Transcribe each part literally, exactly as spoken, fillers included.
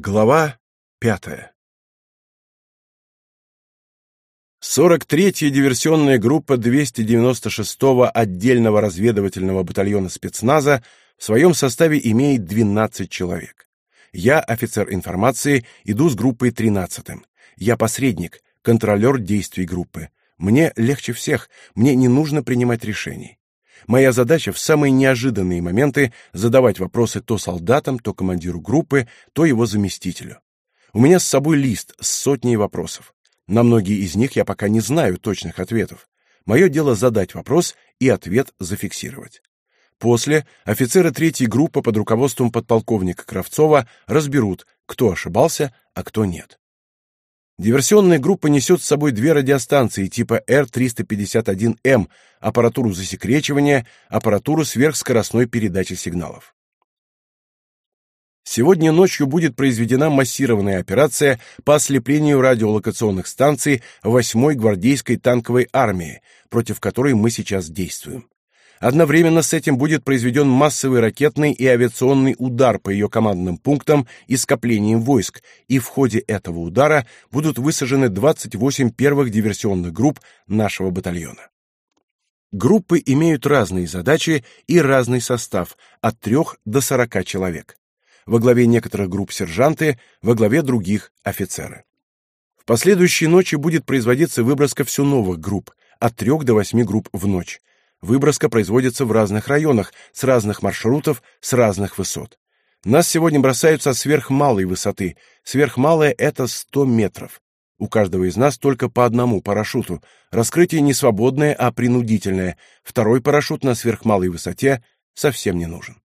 Глава пятая. сорок третья диверсионная группа двести девяносто шестого отдельного разведывательного батальона спецназа в своем составе имеет двенадцать человек. Я, офицер информации, иду с группой тринадцатым. Я посредник, контролер действий группы. Мне легче всех, мне не нужно принимать решений. Моя задача в самые неожиданные моменты задавать вопросы то солдатам, то командиру группы, то его заместителю. У меня с собой лист с сотней вопросов. На многие из них я пока не знаю точных ответов. Мое дело задать вопрос и ответ зафиксировать. После офицеры третьей группы под руководством подполковника Кравцова разберут, кто ошибался, а кто нет. Диверсионная группа несет с собой две радиостанции типа Р триста пятьдесят один М, аппаратуру засекречивания, аппаратуру сверхскоростной передачи сигналов. Сегодня ночью будет произведена массированная операция по ослеплению радиолокационных станций восьмой гвардейской танковой армии, против которой мы сейчас действуем. Одновременно с этим будет произведен массовый ракетный и авиационный удар по ее командным пунктам и скоплениям войск, и в ходе этого удара будут высажены двадцать восемь первых диверсионных групп нашего батальона. Группы имеют разные задачи и разный состав, от трех до сорока человек. Во главе некоторых групп сержанты, во главе других офицеры. В последующие ночи будет производиться выброска все новых групп, от трех до восьми групп в ночь. Выброска производится в разных районах, с разных маршрутов, с разных высот. Нас сегодня бросают со сверхмалой высоты. Сверхмалая — это сто метров. У каждого из нас только по одному парашюту. Раскрытие не свободное, а принудительное. Второй парашют на сверхмалой высоте совсем не нужен.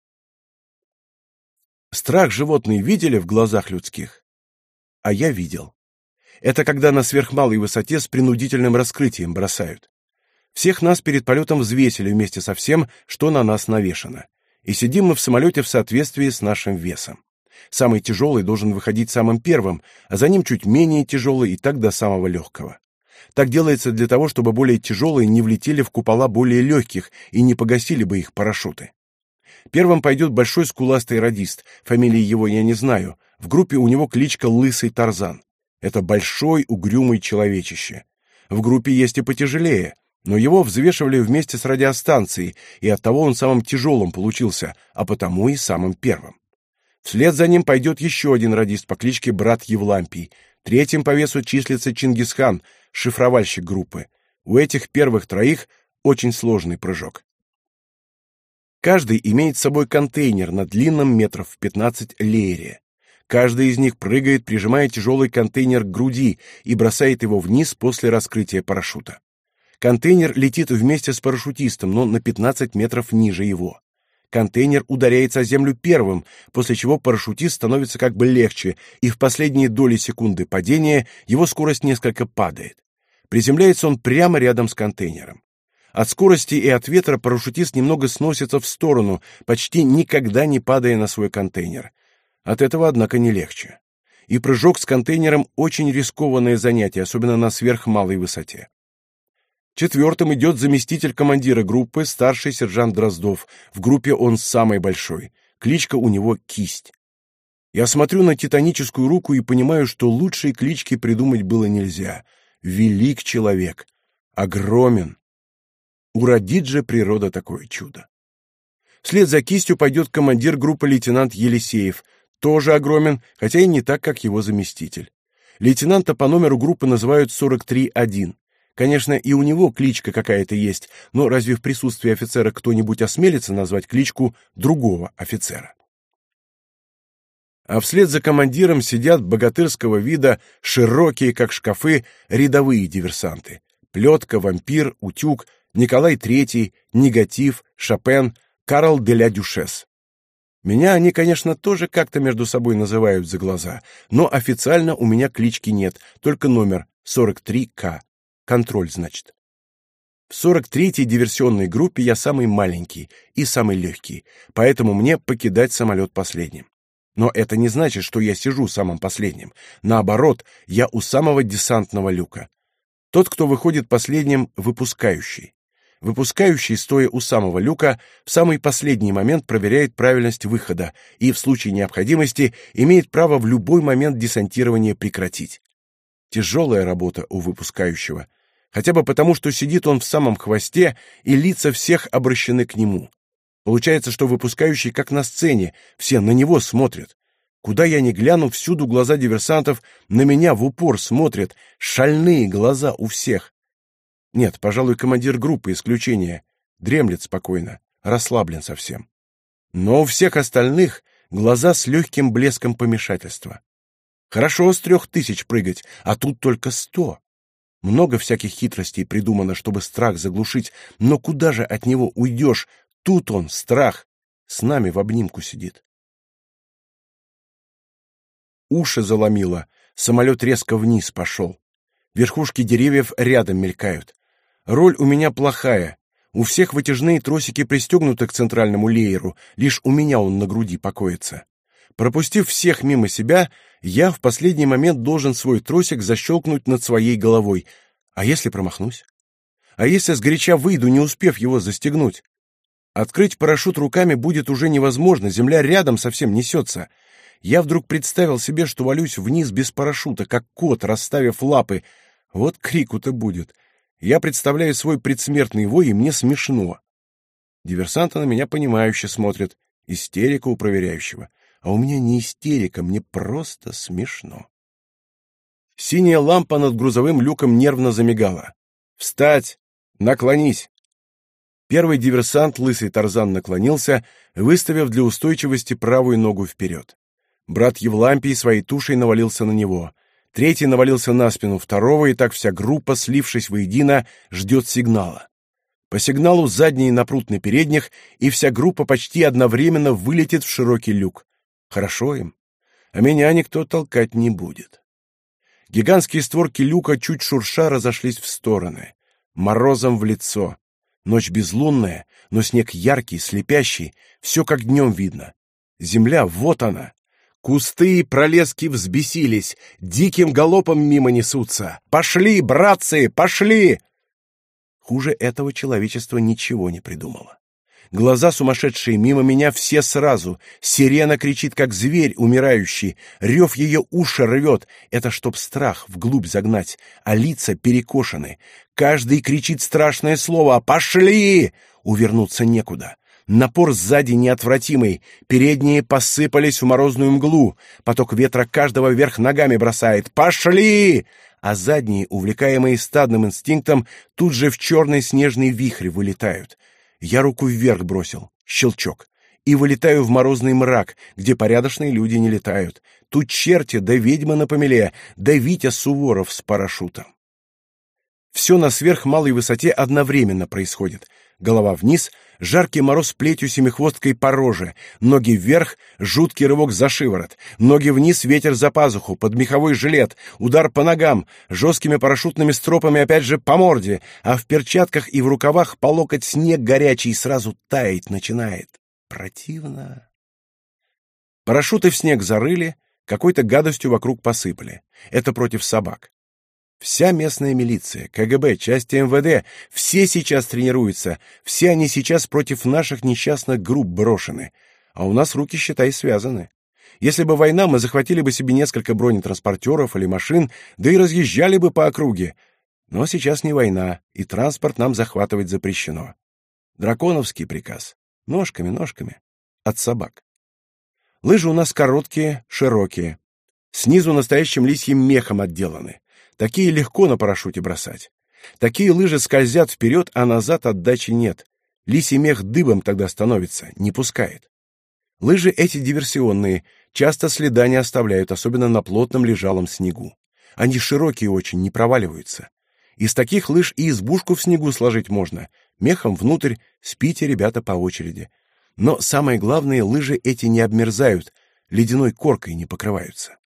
Страх животные видели в глазах людских? А я видел. Это когда на сверхмалой высоте с принудительным раскрытием бросают. Всех нас перед полетом взвесили вместе со всем, что на нас навешано. И сидим мы в самолете в соответствии с нашим весом. Самый тяжелый должен выходить самым первым, а за ним чуть менее тяжелый и так до самого легкого. Так делается для того, чтобы более тяжелые не влетели в купола более легких и не погасили бы их парашюты. Первым пойдет большой скуластый радист, фамилии его я не знаю, в группе у него кличка Лысый Тарзан. Это большой угрюмый человечище. В группе есть и потяжелее, но его взвешивали вместе с радиостанцией, и оттого он самым тяжелым получился, а потому и самым первым. Вслед за ним пойдет еще один радист по кличке Брат Евлампий. Третьим по весу числится Чингисхан, шифровальщик группы. У этих первых троих очень сложный прыжок. Каждый имеет с собой контейнер на длинном метров в пятнадцать леере. Каждый из них прыгает, прижимая тяжелый контейнер к груди и бросает его вниз после раскрытия парашюта. Контейнер летит вместе с парашютистом, но на пятнадцать метров ниже его. Контейнер ударяется о землю первым, после чего парашютист становится как бы легче, и в последние доли секунды падения его скорость несколько падает. Приземляется он прямо рядом с контейнером. От скорости и от ветра парашютист немного сносится в сторону, почти никогда не падая на свой контейнер. От этого, однако, не легче. И прыжок с контейнером очень рискованное занятие, особенно на сверхмалой высоте. Четвертым идет заместитель командира группы, старший сержант Дроздов. В группе он самый большой. Кличка у него Кисть. Я смотрю на титаническую руку и понимаю, что лучшей клички придумать было нельзя. Велик человек. Огромен. Уродит же природа такое чудо. Вслед за Кистью пойдет командир группы лейтенант Елисеев. Тоже огромен, хотя и не так, как его заместитель. Лейтенанта по номеру группы называют сорок три один. Конечно, и у него кличка какая-то есть, но разве в присутствии офицера кто-нибудь осмелится назвать кличку другого офицера? А вслед за командиром сидят богатырского вида, широкие, как шкафы, рядовые диверсанты. Плетка, Вампир, Утюг, Николай Третий, Негатив, Шопен, Карл де ля Дюшес. Меня они, конечно, тоже как-то между собой называют за глаза, но официально у меня клички нет, только номер сорок три К. Контроль, значит. В сорок третьей диверсионной группе я самый маленький и самый легкий, поэтому мне покидать самолет последним. Но это не значит, что я сижу самым последним. Наоборот, я у самого десантного люка. Тот, кто выходит последним, выпускающий. Выпускающий, стоя у самого люка, в самый последний момент проверяет правильность выхода и, в случае необходимости, имеет право в любой момент десантирования прекратить. Тяжелая работа у выпускающего, хотя бы потому, что сидит он в самом хвосте, и лица всех обращены к нему. Получается, что выпускающий как на сцене, все на него смотрят. Куда я ни гляну, всюду глаза диверсантов на меня в упор смотрят, шальные глаза у всех. Нет, пожалуй, командир группы исключение. Дремлет спокойно, расслаблен совсем. Но у всех остальных глаза с легким блеском помешательства. Хорошо с трех тысяч прыгать, а тут только сто. Много всяких хитростей придумано, чтобы страх заглушить, но куда же от него уйдешь? Тут он, страх, с нами в обнимку сидит. Уши заломило, самолет резко вниз пошел. Верхушки деревьев рядом мелькают. Роль у меня плохая. У всех вытяжные тросики пристегнуты к центральному лееру, лишь у меня он на груди покоится. Пропустив всех мимо себя, я в последний момент должен свой тросик защелкнуть над своей головой. А если промахнусь? А если сгоряча выйду, не успев его застегнуть? Открыть парашют руками будет уже невозможно, земля рядом совсем несется. Я вдруг представил себе, что валюсь вниз без парашюта, как кот, расставив лапы. Вот крику-то будет. Я представляю свой предсмертный вой, и мне смешно. Диверсанты на меня понимающе смотрят. Истерика у проверяющего. А у меня не истерика, мне просто смешно. Синяя лампа над грузовым люком нервно замигала. «Встать! Наклонись!» Первый диверсант, лысый Тарзан, наклонился, выставив для устойчивости правую ногу вперед. Брат Евлампий своей тушей навалился на него. Третий навалился на спину второго, и так вся группа, слившись воедино, ждет сигнала. По сигналу задние напрут на передних, и вся группа почти одновременно вылетит в широкий люк. Хорошо им, а меня никто толкать не будет. Гигантские створки люка чуть шурша разошлись в стороны. Морозом в лицо. Ночь безлунная, но снег яркий, слепящий, все как днем видно. Земля, вот она. Кусты и пролески взбесились, диким галопом мимо несутся. «Пошли, братцы, пошли!» Хуже этого человечество ничего не придумало. Глаза сумасшедшие мимо меня все сразу. Сирена кричит, как зверь умирающий. Рев ее уши рвет. Это чтоб страх вглубь загнать, а лица перекошены. Каждый кричит страшное слово «Пошли!» Увернуться некуда. Напор сзади неотвратимый. Передние посыпались в морозную мглу. Поток ветра каждого вверх ногами бросает. «Пошли!» А задние, увлекаемые стадным инстинктом, тут же в черный снежный вихрь вылетают. Я руку вверх бросил. Щелчок. И вылетаю в морозный мрак, где порядочные люди не летают. Тут черти, да ведьма на помеле, да Витя Суворов с парашютом. Все на сверхмалой высоте одновременно происходит. Голова вниз, жаркий мороз плетью семихвосткой по роже, ноги вверх, жуткий рывок за шиворот, ноги вниз, ветер за пазуху, под меховой жилет, удар по ногам, жесткими парашютными стропами опять же по морде, а в перчатках и в рукавах по локоть снег горячий сразу таять начинает. Противно. Парашюты в снег зарыли, какой-то гадостью вокруг посыпали. Это против собак. Вся местная милиция, ка гэ бэ, части эм вэ дэ, все сейчас тренируются, все они сейчас против наших несчастных групп брошены, а у нас руки, считай, связаны. Если бы война, мы захватили бы себе несколько бронетранспортеров или машин, да и разъезжали бы по округе. Но сейчас не война, и транспорт нам захватывать запрещено. Драконовский приказ. Ножками, ножками. От собак. Лыжи у нас короткие, широкие. Снизу настоящим лисьим мехом отделаны. Такие легко на парашюте бросать. Такие лыжи скользят вперед, а назад отдачи нет. Лисий мех дыбом тогда становится, не пускает. Лыжи эти диверсионные, часто следа не оставляют, особенно на плотном лежалом снегу. Они широкие очень, не проваливаются. Из таких лыж и избушку в снегу сложить можно. Мехом внутрь, спите, ребята, по очереди. Но самое главное, лыжи эти не обмерзают, ледяной коркой не покрываются.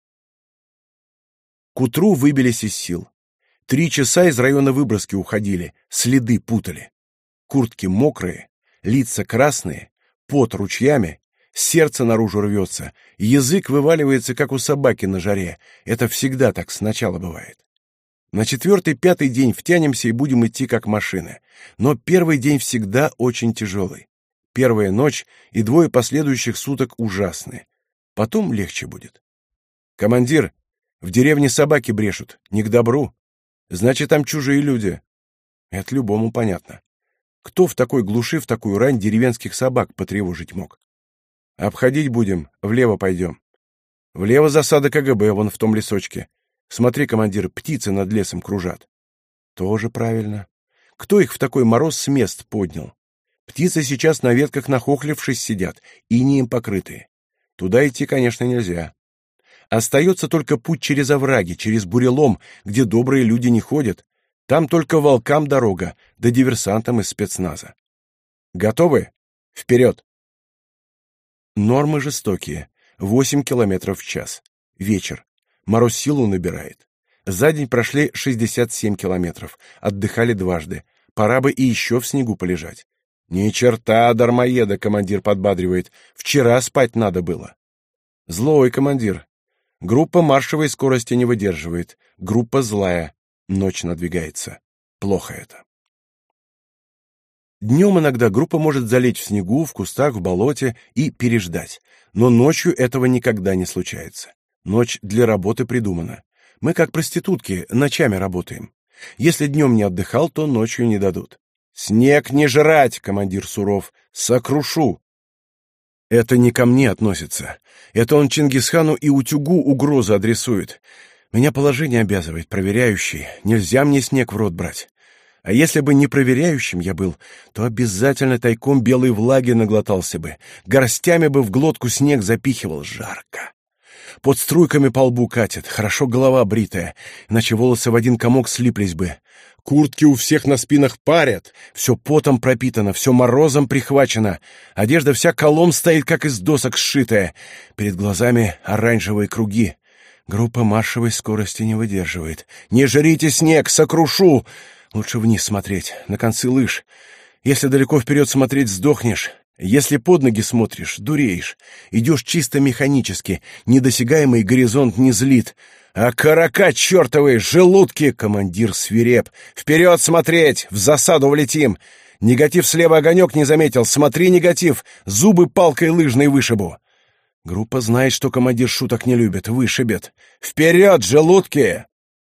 К утру выбились из сил. Три часа из района выброски уходили, следы путали. Куртки мокрые, лица красные, пот ручьями, сердце наружу рвется, язык вываливается, как у собаки на жаре. Это всегда так сначала бывает. На четвертый-пятый день втянемся и будем идти как машины. Но первый день всегда очень тяжелый. Первая ночь и двое последующих суток ужасны. Потом легче будет. Командир, в деревне собаки брешут, не к добру. Значит, там чужие люди. Это любому понятно. Кто в такой глуши, в такую рань деревенских собак потревожить мог? Обходить будем, влево пойдем. Влево засада КГБ, вон в том лесочке. Смотри, командир, птицы над лесом кружат. Тоже правильно. Кто их в такой мороз с мест поднял? Птицы сейчас на ветках нахохлившись сидят, инеем покрытые. Туда идти, конечно, нельзя. Остается только путь через овраги, через бурелом, где добрые люди не ходят. Там только волкам дорога, да диверсантам из спецназа. Готовы? Вперед! Нормы жестокие. Восемь километров в час. Вечер. Мороз силу набирает. За день прошли шестьдесят семь километров. Отдыхали дважды. Пора бы и еще в снегу полежать. Ни черта, дармоеда, командир подбадривает. Вчера спать надо было. Злой командир. Группа маршевой скорости не выдерживает. Группа злая. Ночь надвигается. Плохо это. Днем иногда группа может залечь в снегу, в кустах, в болоте и переждать. Но ночью этого никогда не случается. Ночь для работы придумана. Мы, как проститутки, ночами работаем. Если днем не отдыхал, то ночью не дадут. «Снег не жрать!» — командир суров. «Сокрушу!» Это не ко мне относится. Это он Чингисхану и утюгу угрозу адресует. Меня положение обязывает, проверяющий. Нельзя мне снег в рот брать. А если бы не проверяющим я был, то обязательно тайком белой влаги наглотался бы. Горстями бы в глотку снег запихивал. Жарко. Под струйками по лбу катит, хорошо голова бритая, иначе волосы в один комок слиплись бы. Куртки у всех на спинах парят, все потом пропитано, все морозом прихвачено, одежда вся колом стоит, как из досок сшитая, перед глазами оранжевые круги. Группа маршевой скорости не выдерживает. «Не жрите снег, сокрушу!» Лучше вниз смотреть, на концы лыж. Если далеко вперед смотреть, сдохнешь. Если под ноги смотришь, дуреешь. Идешь чисто механически, недосягаемый горизонт не злит. А карака чертовы, желудки, командир свиреп. Вперед смотреть, в засаду влетим. Негатив слева огонек не заметил, смотри, негатив, зубы палкой лыжной вышибу. Группа знает, что командир шуток не любит, вышибет. Вперед, желудки!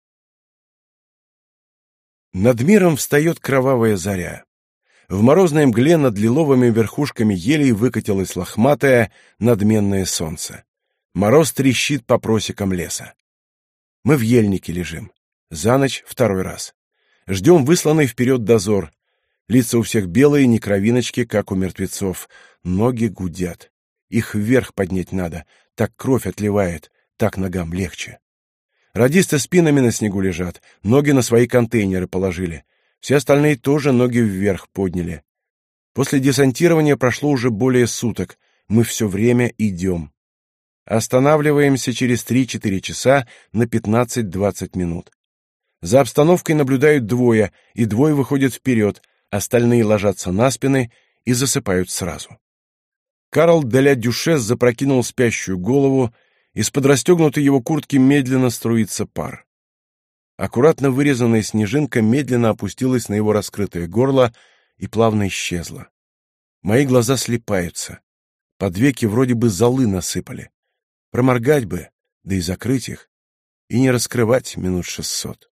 Над миром встает кровавая заря. В морозной мгле над лиловыми верхушками елей выкатилось лохматое, надменное солнце. Мороз трещит по просекам леса. Мы в ельнике лежим. За ночь второй раз. Ждем высланный вперед дозор. Лица у всех белые, не кровиночки, как у мертвецов. Ноги гудят. Их вверх поднять надо. Так кровь отливает, так ногам легче. Радисты спинами на снегу лежат, ноги на свои контейнеры положили. Все остальные тоже ноги вверх подняли. После десантирования прошло уже более суток. Мы все время идем. Останавливаемся через три-четыре часа на пятнадцать-двадцать минут. За обстановкой наблюдают двое, и двое выходят вперед, остальные ложатся на спины и засыпают сразу. Карл де ля Дюшес запрокинул спящую голову, из-под расстегнутой его куртки медленно струится пар. Аккуратно вырезанная снежинка медленно опустилась на его раскрытое горло и плавно исчезла. Мои глаза слипаются. Под веки вроде бы золы насыпали. Проморгать бы, да и закрыть их, и не раскрывать минут шестьсот.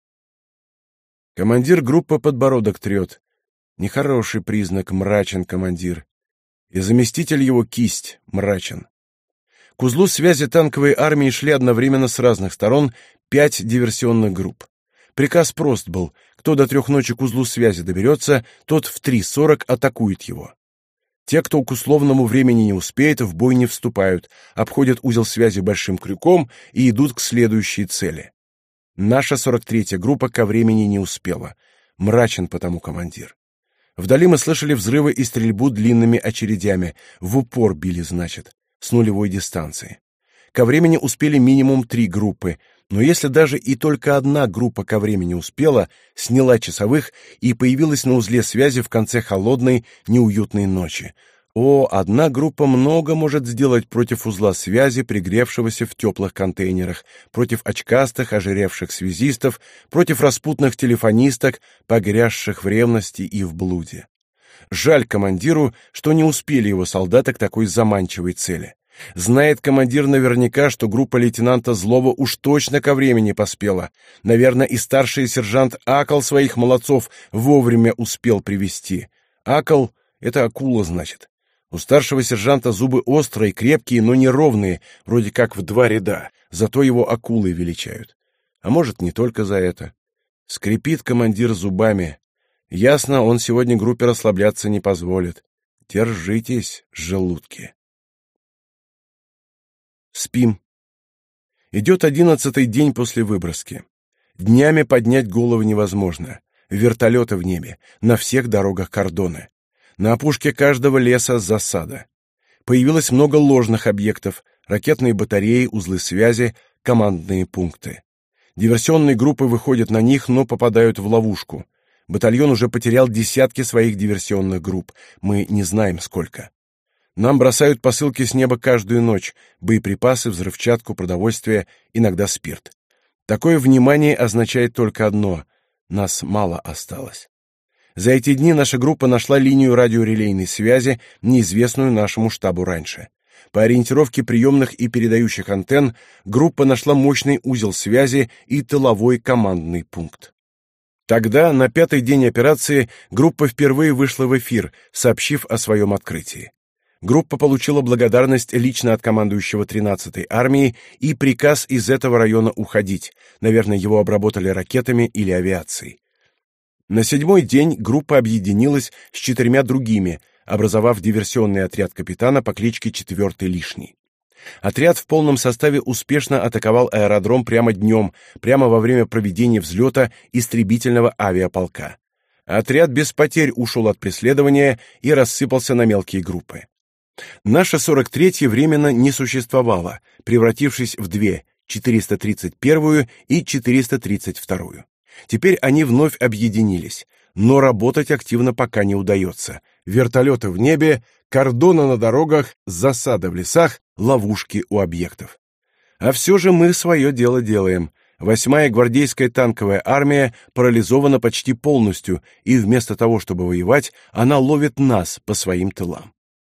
Командир группы подбородок трет. Нехороший признак, мрачен командир. И заместитель его кисть мрачен. К узлу связи танковой армии шли одновременно с разных сторон пять диверсионных групп. Приказ прост был: кто до трех ночи к узлу связи доберется, тот в три сорок атакует его. Те, кто к условному времени не успеет, в бой не вступают, обходят узел связи большим крюком и идут к следующей цели. Наша сорок третья группа ко времени не успела. Мрачен потому командир. Вдали мы слышали взрывы и стрельбу длинными очередями. В упор били, значит, с нулевой дистанции. Ко времени успели минимум три группы, но если даже и только одна группа ко времени успела, сняла часовых и появилась на узле связи в конце холодной, неуютной ночи. О, одна группа много может сделать против узла связи, пригревшегося в теплых контейнерах, против очкастых, ожиревших связистов, против распутных телефонисток, погрязших в ревности и в блуде. Жаль командиру, что не успели его солдаты к такой заманчивой цели. Знает командир наверняка, что группа лейтенанта Злова уж точно ко времени поспела. Наверное, и старший сержант Акл своих молодцов вовремя успел привести. Акл — это акула, значит. У старшего сержанта зубы острые, крепкие, но неровные, вроде как в два ряда, зато его акулой величают. А может, не только за это. Скрипит командир зубами. Ясно, он сегодня группе расслабляться не позволит. Держитесь, желудки. Спим. Идет одиннадцатый день после выброски. Днями поднять голову невозможно. Вертолеты в небе, на всех дорогах кордоны. На опушке каждого леса засада. Появилось много ложных объектов, ракетные батареи, узлы связи, командные пункты. Диверсионные группы выходят на них, но попадают в ловушку. Батальон уже потерял десятки своих диверсионных групп, мы не знаем сколько. Нам бросают посылки с неба каждую ночь, боеприпасы, взрывчатку, продовольствие, иногда спирт. Такое внимание означает только одно — нас мало осталось. За эти дни наша группа нашла линию радиорелейной связи, неизвестную нашему штабу раньше. По ориентировке приемных и передающих антенн группа нашла мощный узел связи и тыловой командный пункт. Тогда, на пятый день операции, группа впервые вышла в эфир, сообщив о своем открытии. Группа получила благодарность лично от командующего тринадцатой армии и приказ из этого района уходить. Наверное, его обработали ракетами или авиацией. На седьмой день группа объединилась с четырьмя другими, образовав диверсионный отряд капитана по кличке Четвертый Лишний. Отряд в полном составе успешно атаковал аэродром прямо днем, прямо во время проведения взлета истребительного авиаполка. Отряд без потерь ушел от преследования и рассыпался на мелкие группы. Наша сорок третья временно не существовала, превратившись в две — четыреста тридцать первую и четыреста тридцать вторую. Теперь они вновь объединились, но работать активно пока не удается. Вертолеты в небе, кордоны на дорогах, засада в лесах, ловушки у объектов. А все же мы свое дело делаем. Восьмая гвардейская танковая армия парализована почти полностью, и вместо того, чтобы воевать, она ловит нас по своим тылам.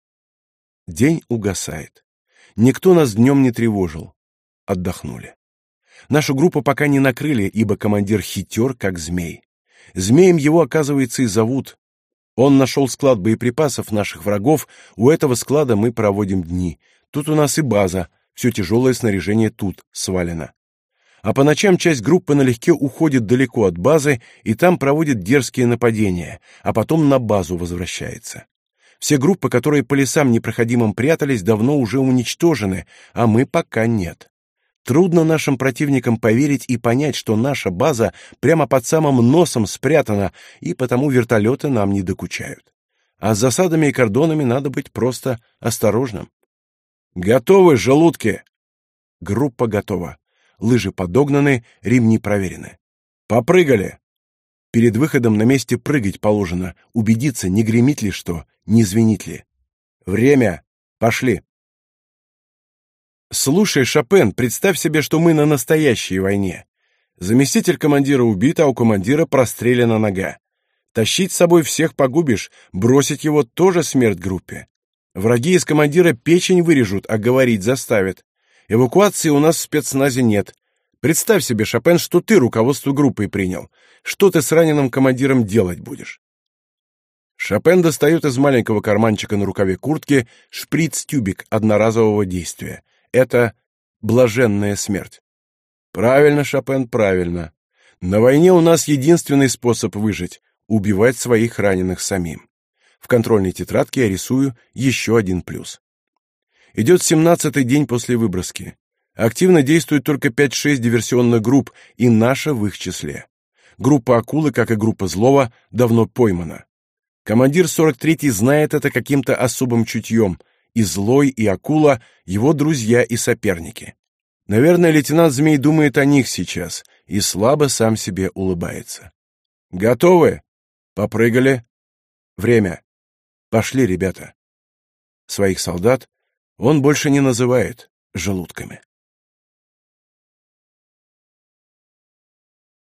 День угасает. Никто нас днем не тревожил. Отдохнули. Нашу группу пока не накрыли, ибо командир хитер, как змей. Змеем его, оказывается, и зовут. Он нашел склад боеприпасов наших врагов, у этого склада мы проводим дни. Тут у нас и база, все тяжелое снаряжение тут свалено. А по ночам часть группы налегке уходит далеко от базы и там проводит дерзкие нападения, а потом на базу возвращается. Все группы, которые по лесам непроходимым прятались, давно уже уничтожены, а мы пока нет. Трудно нашим противникам поверить и понять, что наша база прямо под самым носом спрятана, и потому вертолеты нам не докучают. А с засадами и кордонами надо быть просто осторожным. Готовы, желудки? Группа готова. Лыжи подогнаны, ремни проверены. Попрыгали. Перед выходом на месте прыгать положено, убедиться, не гремит ли что, не звенит ли. Время. Пошли. Слушай, Шопен, представь себе, что мы на настоящей войне. Заместитель командира убит, а у командира прострелена нога. Тащить с собой всех погубишь, бросить его тоже смерть группе. Враги из командира печень вырежут, а говорить заставят. Эвакуации у нас в спецназе нет. Представь себе, Шопен, что ты руководство группой принял. Что ты с раненым командиром делать будешь? Шопен достает из маленького карманчика на рукаве куртки шприц-тюбик одноразового действия. Это блаженная смерть. Правильно, Шопен, правильно. На войне у нас единственный способ выжить — убивать своих раненых самим. В контрольной тетрадке я рисую еще один плюс. Идет семнадцатый день после выброски. Активно действует только пять-шесть диверсионных групп, и наша в их числе. Группа «Акулы», как и группа «Злова», давно поймана. Командир сорок третьей знает это каким-то особым чутьем. И Злой, и Акула — его друзья и соперники. Наверное, лейтенант Змей думает о них сейчас и слабо сам себе улыбается. Готовы? Попрыгали. Время. Пошли, ребята. Своих солдат он больше не называет желудками.